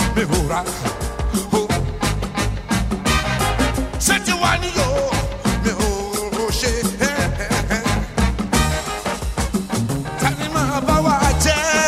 me hura. Set you one yo, me ho she. Tell me about what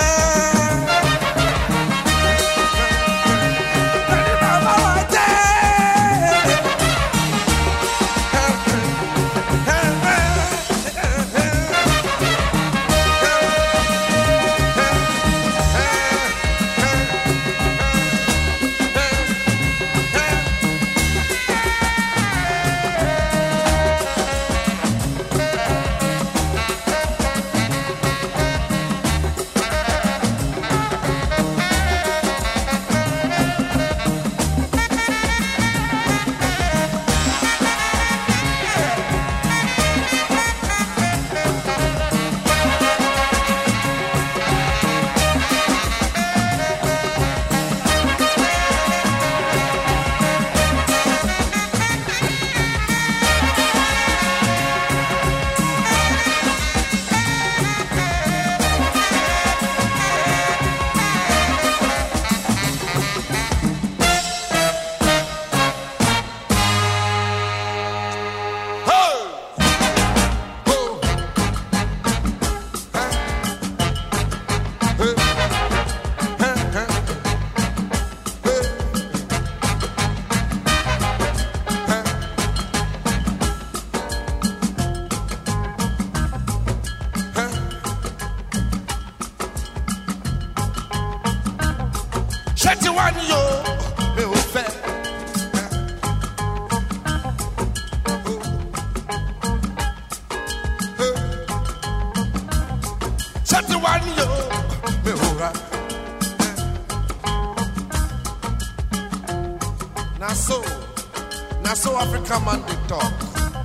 So Africa man they talk.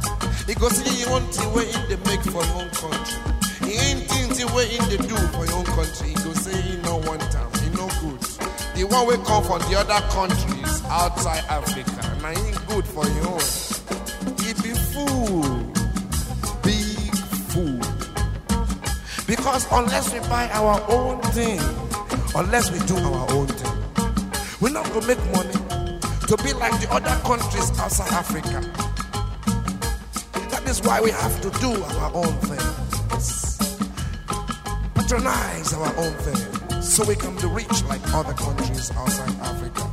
He goes see you want to way in the make for your own country. He ain't things the way in the do for your own country. He goes say he no one time, he no good. The one we come from the other countries outside Africa, and I ain't good for your own. He be fool, big fool. Because unless we buy our own thing, unless we do our own thing, we're not gonna make money to be like the other countries outside Africa. That is why we have to do our own things. Patronize our own things so we can be rich like other countries outside Africa.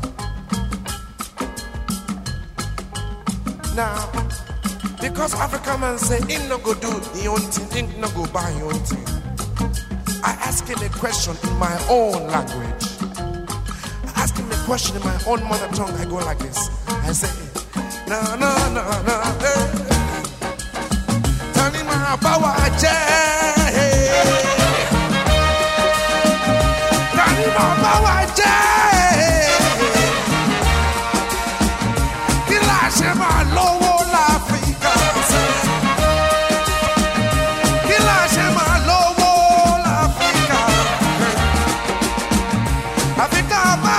Now, because African man say, he no go do the own thing, he no go buy your own thing. I ask him a question in my own language. Question in my own mother tongue, I go like this. I say, no, no, no, no, hey. Tell me about what tell me about what Kilashe malo la Africa. Kilashe malo la Africa. Africa.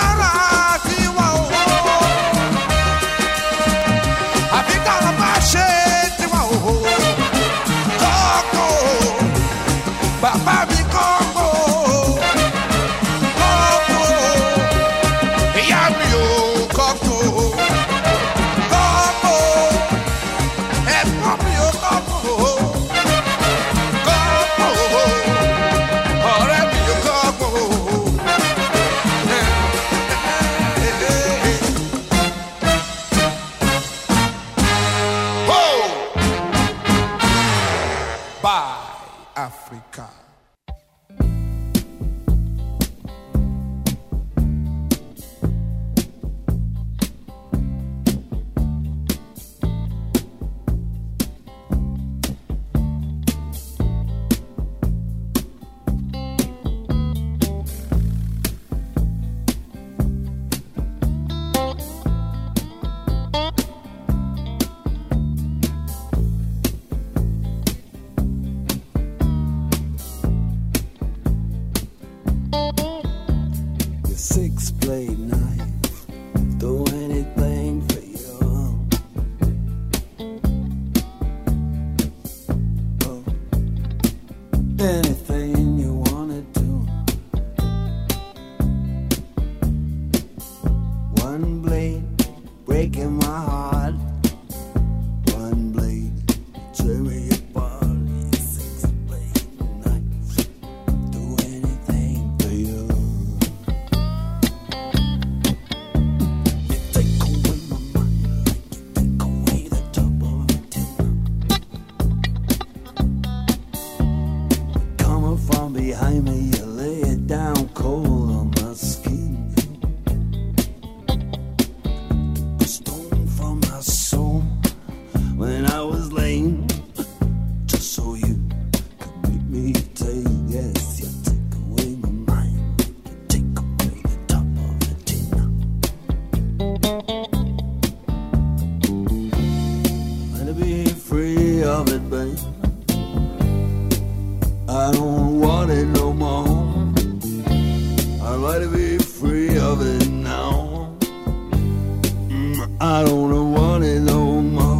Africa. Six-blade knife, do anything for you. Oh, anything you wanna do. breaking my heart. One blade, tear me apart. Six blade knives, do anything for you. You take away my money like you take away the top of a tin. Coming from behind me, you lay it down cold on my skin. A stone from my soul when I was lame, just so you could make me take. Yes, you take away my mind, you take away the top of the tin. Let it be free of it, babe. I don't want it no more. I'd like to be free of it now. I don't want it no more.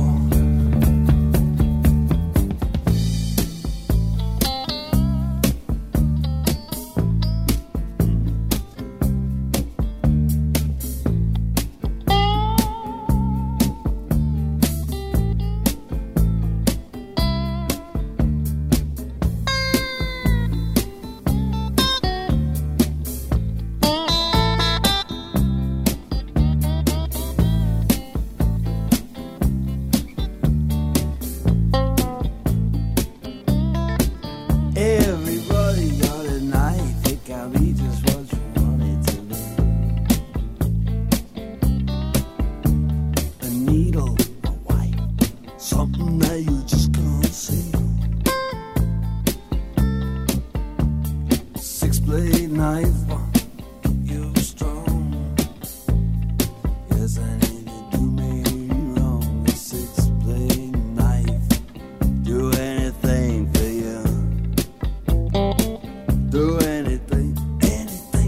Everybody got a knife, it can be just what you want it to be. A needle, a white, something that you just can't see. Six-blade knife, you strong. Yes, I need to do me wrong. A six-blade knife, do anything for you. Do anything, anything.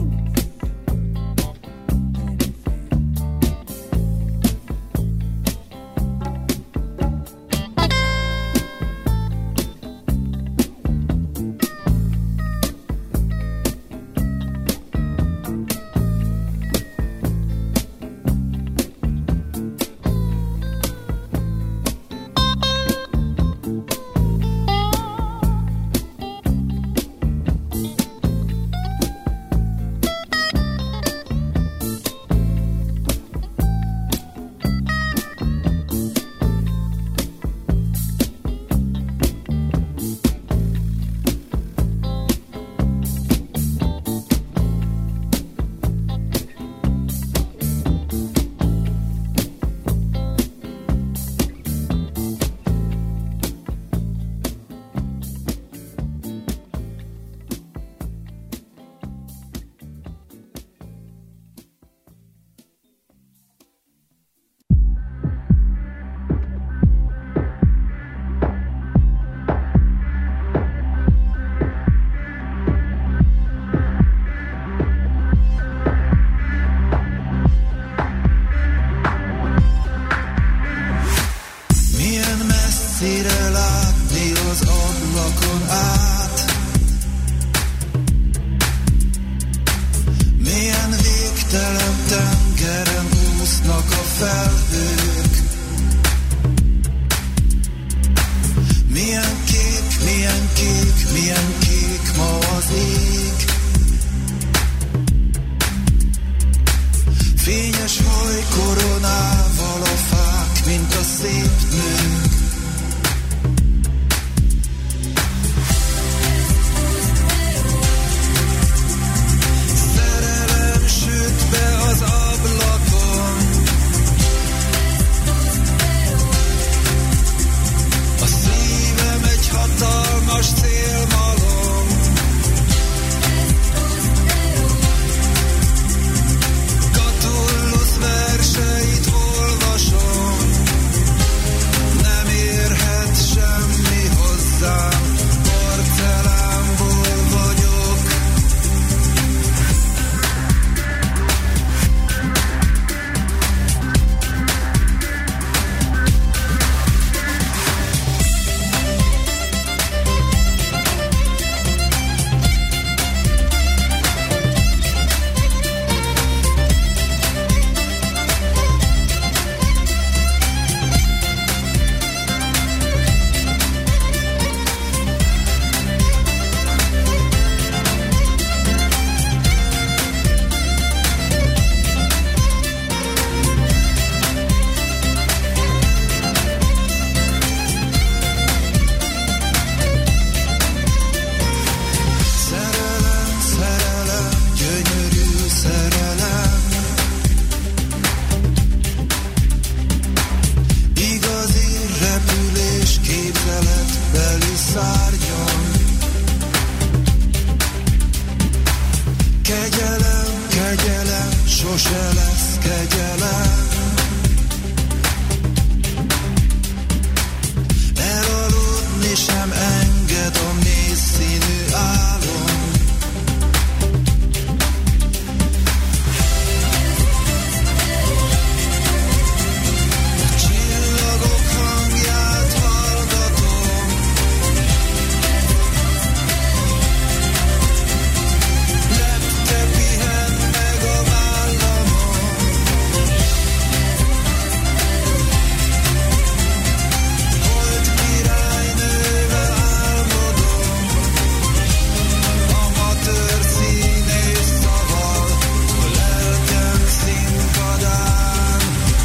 messzire látni az ablakon át. Milyen végtelen tengeren úsznak a felhők. Milyen kék, milyen kék, milyen kék ma az ég. Fényes hajkoronával a fák, mint a szép nők. Szerelem süt be az ablakon. A szívem egy hatalmas célmalom. Catullus verseit olvasom. sose lesz kegyelem. Elaludni sem enged a mély színű álom. A csillagok hangját hallgatom. Lepke pihen meg a vállamon. Holt királynővel álmodom. Amatőr színész szaval a lelkem színpadán.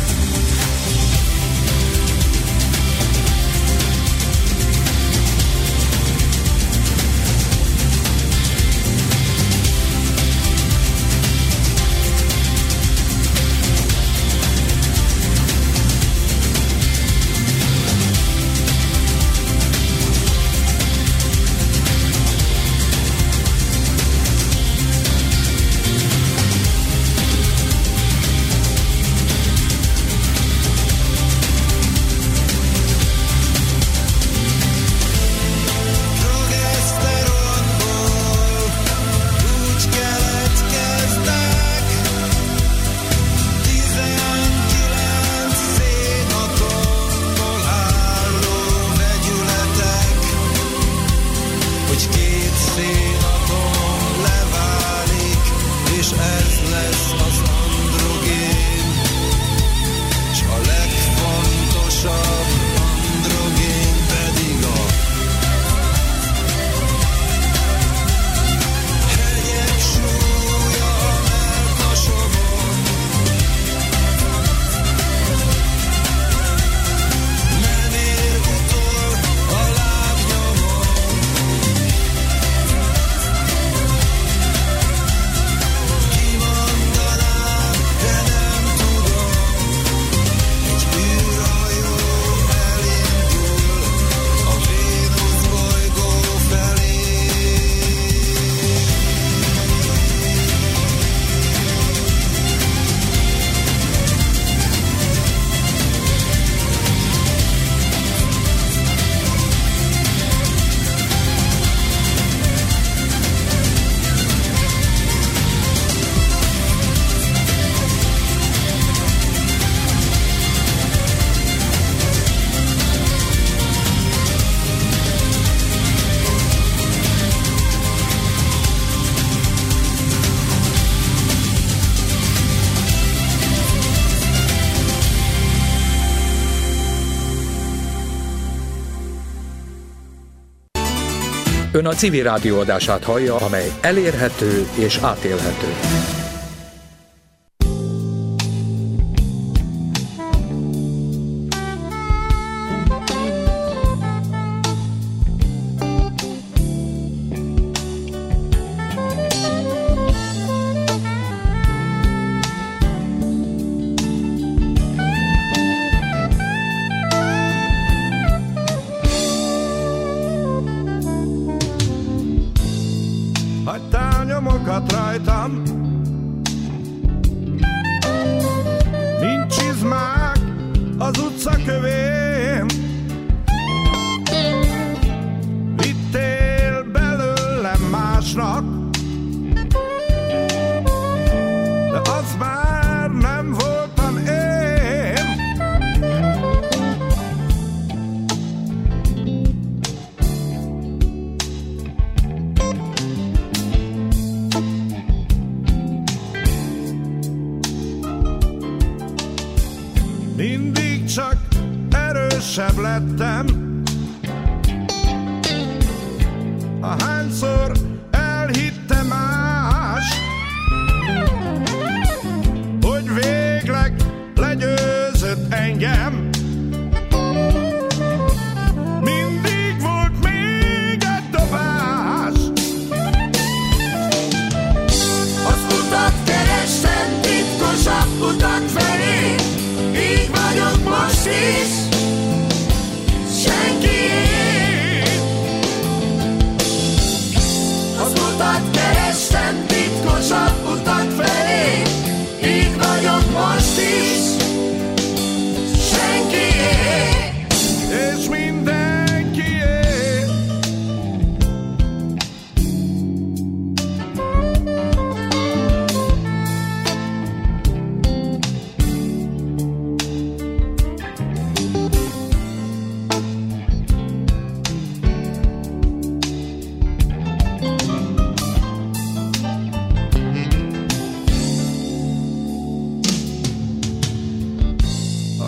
Progeszteronból úgy keletkeznek 19 szénatomból álló vegyületek, hogy két szénatom leválik, és ez lesz az androgén, s a legfontosabb androgén pedig a hegyek súlya a mellkasomon. Nem ér utol a lábnyomon. Kimondanám, de nem tudom. Egy űrhajó elindul a Vénusz bolygó felé. Ön a Civil Rádió adását hallja, amely elérhető és átélhető. Hagytál nyomokat rajtam, nincs izmák az utcakövén. Vittél belőlem másnak, de az már nem voltam én. Mindig csak erősebb lettem, ahányszor elhitte más, hogy végleg legyőzött engem. Mindig volt még egy dobás. Az utat kerestem, titkosabb utat felé, így vagyok most is, senkiért.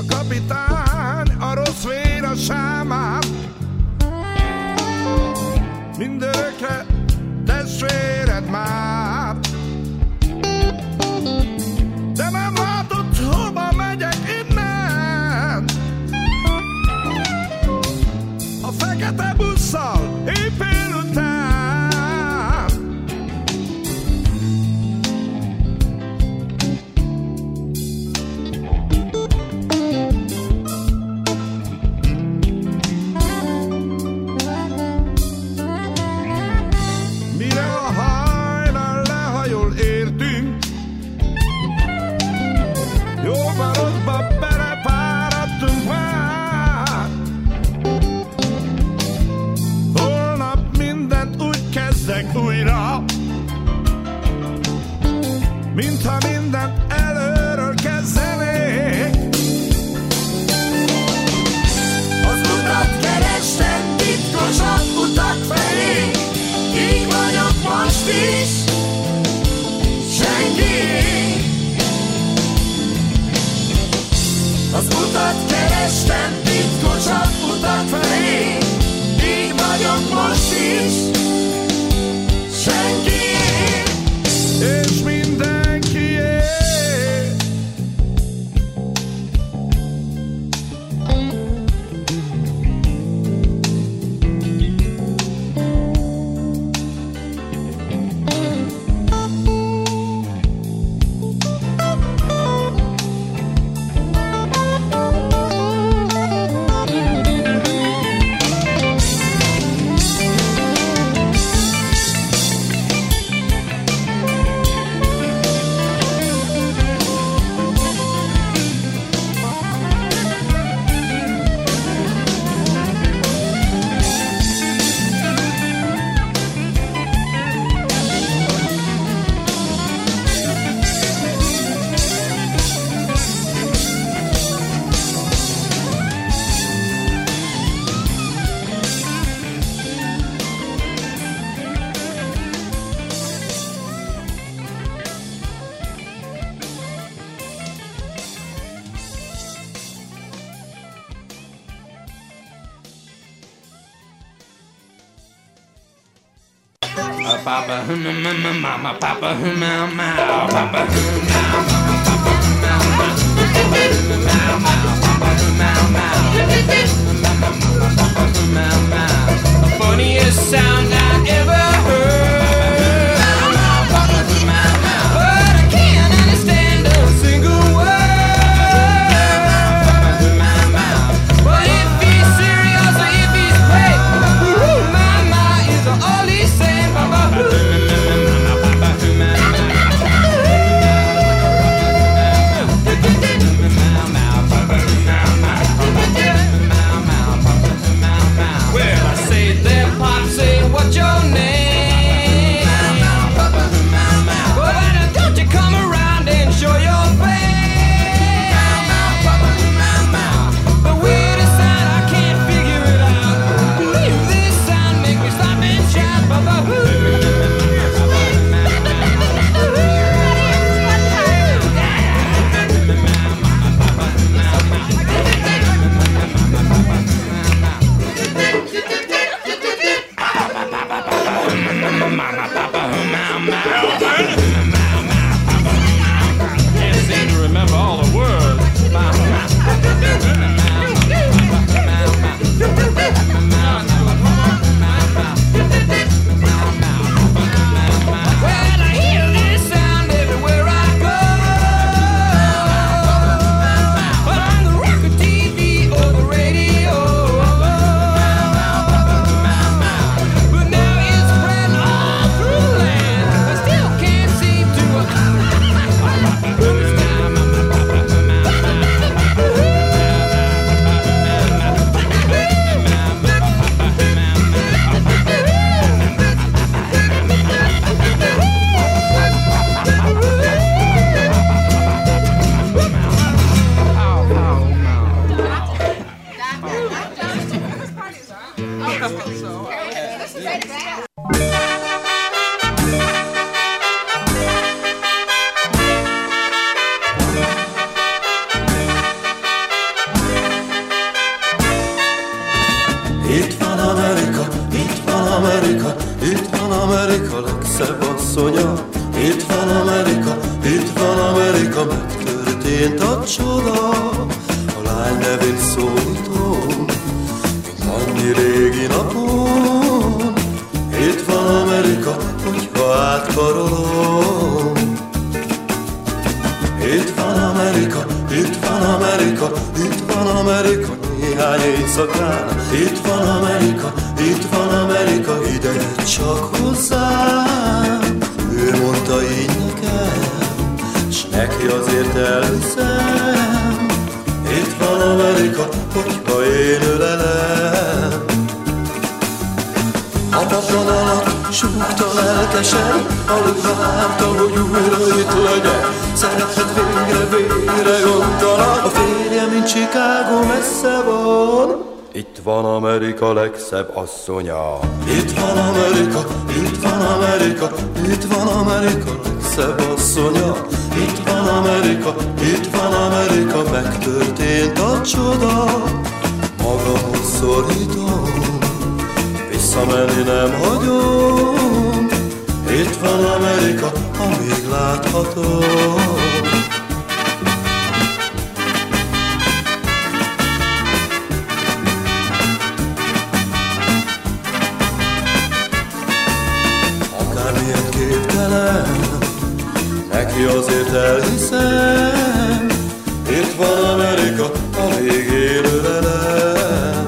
kapitány, a rossz vér a sámán. Mindörökre testvéred már. De nem látod, hova megyek innen. A fekete busszal épül után. Mire a hajnal lehajol értünk, jóban rosszba belepáradtunk már. Holnap mindent úgy kezdek újra, mintha mindent előről kezdenék. Az utat kerestem, titkosabb utak felé, így vagyok most is, senki. Az utat kerestem, titkosabb utak felé, így vagyok most is, senki. És mindenkié. Papa, mama, papa, mama, papa, the funniest sound I ever heard. But I can't understand a single word. But if he's serious or if he's great, mama is all he's saying. asszonya. Itt van Amerika, megtörtént a csoda. A lány nevét szólítom, mint annyi régi napon. Itt van Amerika, hogyha átkarolom. Itt van Amerika, itt van Amerika, itt van Amerika, néhány éjszakán. Itt van Amerika, ide csak hozzám. Ő mondta így nekem, s neki azért elhiszem. Itt van Amerika, hogyha én ölelem. Hatatlan alatt súgta lelkesen, alig várta, hogy újra itt legyen. Szerethet végre gondolat, a férje, mint Chicago messze van. Itt van Amerika legszebb asszonya. Itt van Amerika, itt van Amerika, itt van Amerika legszebb asszonya. Itt van Amerika, megtörtént a csoda. Magamhoz szorítom, visszamenni nem hagyom. Itt van Amerika, amíg láthatom. Akármilyen képtelen, neki azért elhiszem. Itt van Amerika, amíg én ölelem.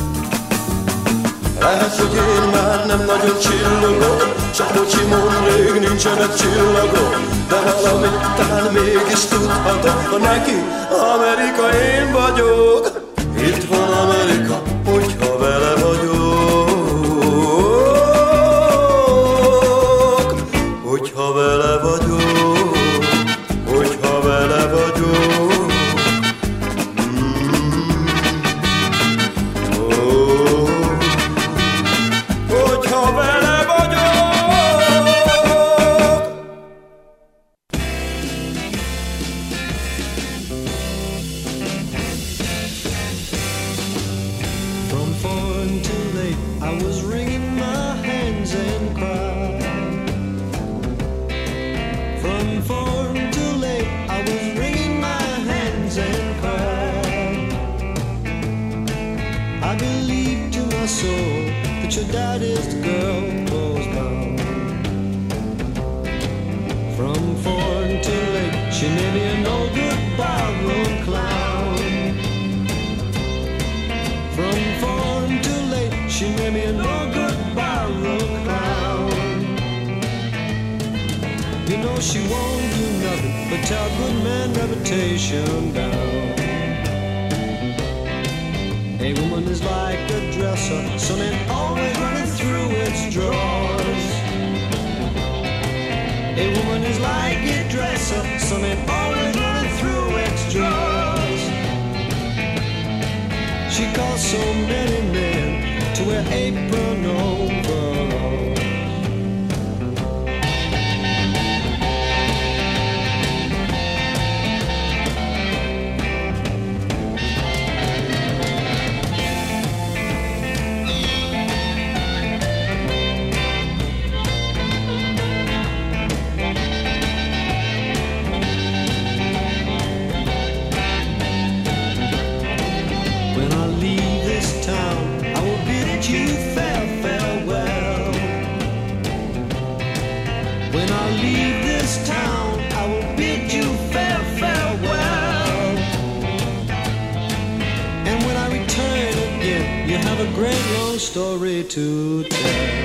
Lehet, hogy én már nem nagyon csillogok, csak bocsimon rég nincsenek csillagok. De valamit talán mégis tudhatok, ha neki Amerika én vagyok. Itt van Amerika, hogyha vele vagyok. Hogyha vele vagyok, hogyha vele vagyok. Hogyha vele vagyok. From foreign to late, I was wringing my hands and crying. From foreign to late, I was wringing my hands and crying. I believed to my soul that your daddy's girl was bound. From foreign to late, she may be an old good barroom clown. From foreign to late, she may be an old good barroom clown. You know she won't do nothing but tear good man reputation down. A woman is like a dresser, some men always running through its drawers. A woman is like a dresser, some men always running through its drawers. She caused so many men to wear apron overalls. When I leave this town, I will bid you farewell. When I leave this town, I will bid you farewell. And when I return again, you have a great long story to tell.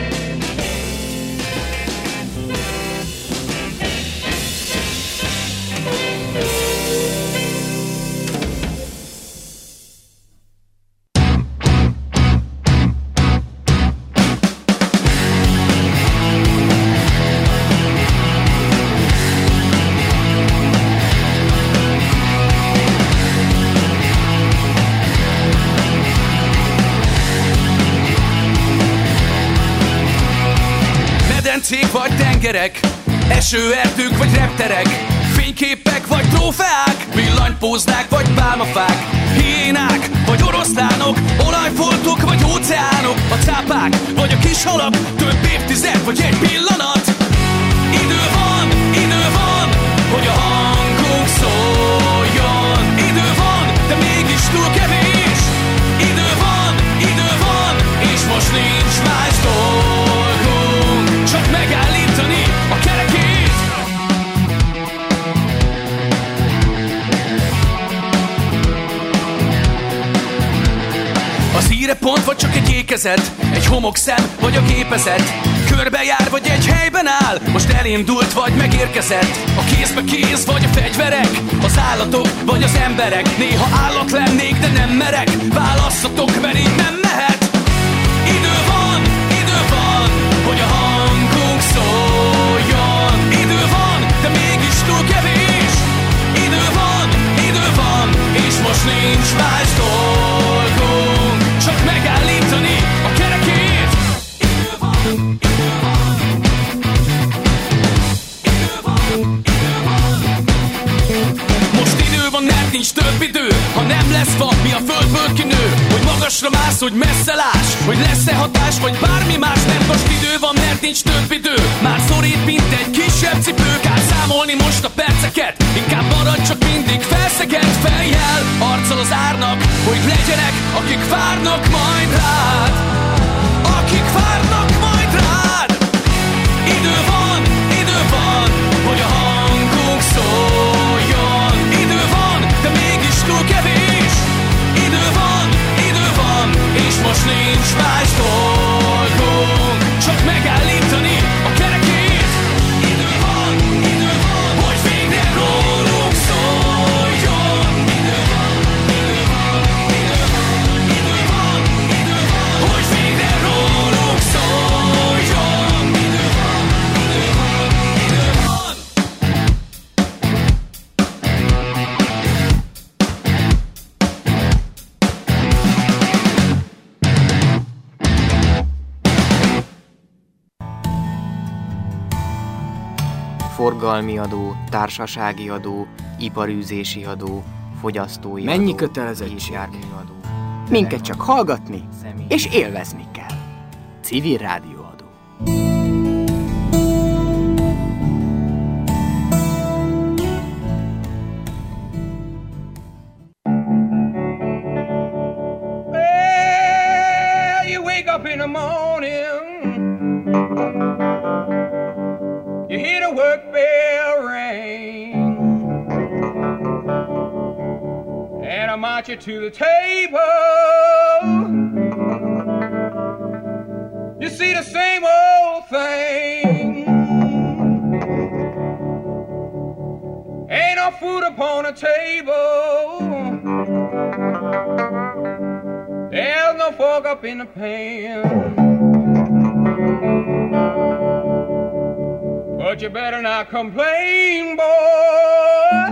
Medencék vagy tengerek, esőerdők vagy repterek, fényképek vagy trófeák, villanypóznák vagy pálmafák, hiénák vagy oroszlánok, olajfoltok vagy óceánok, a cápák vagy a kis halak, több évtized vagy egy pillanat. idő van, hogy a hangunk szóljon. Idő van, de mégis túl kevés. Idő van, és most nincs más dolgunk, csak megállítani a kerekét. Az írepont vagy csak egy ékezet, egy homokszem vagy a gépezet, körbejár vagy egy helyben áll, most elindult vagy megérkezett. A kézbe kéz vagy a fegyverek, az állatok vagy az emberek. Néha állat lennék, de nem merek, válasszatok, mert így nem mehet. Idő van, hogy a hangunk szóljon. Idő van, de mégis túl kevés. Idő van, és most nincs más dolgunk, csak megállítani a kerekét. Idő van, most idő van, mert nincs több idő. Ha nem lesz fa, mi a földből kinő. Hogy magasra mász, hogy messze láss, hogy lesz-e hatás, vagy bármi más. Mert most idő van, mert nincs több idő. Már szorít, mint egy kisebb cipő. Kell számolni most a perceket, inkább maradj csak mindig felszegett fejjel, arccal az árnak, hogy legyenek, akik várnak majd rád. Akik várnak majd rád. Idő van, hogy a hangunk szóljon. Idő van, de mégis túl kevés. Idő van, és most nincs más dolgunk, csak megállítani a kerekét. Idő van, hogy végre rólunk szóljon. Idő van, hogy végre rólunk szóljon. Idő van. Forgalmi adó, társasági adó, iparűzési adó, fogyasztói adó, mennyi kötelezettség? járműadó. Minket csak hallgatni és élvezni kell. Civil rádióadó. Well, you wake up in the morning, you hear the work bell ring, and I march you to the table. You see the same old thing. Ain't no food upon the table. There's no fork up in the pan. But you better not complain, boy.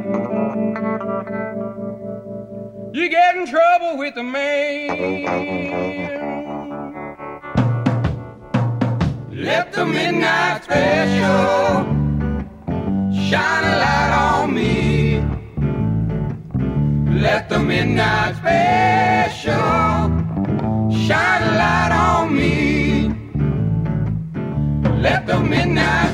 You get in trouble with the man. Let the midnight special shine a light on me. Let the midnight special shine a light on me. Let the midnight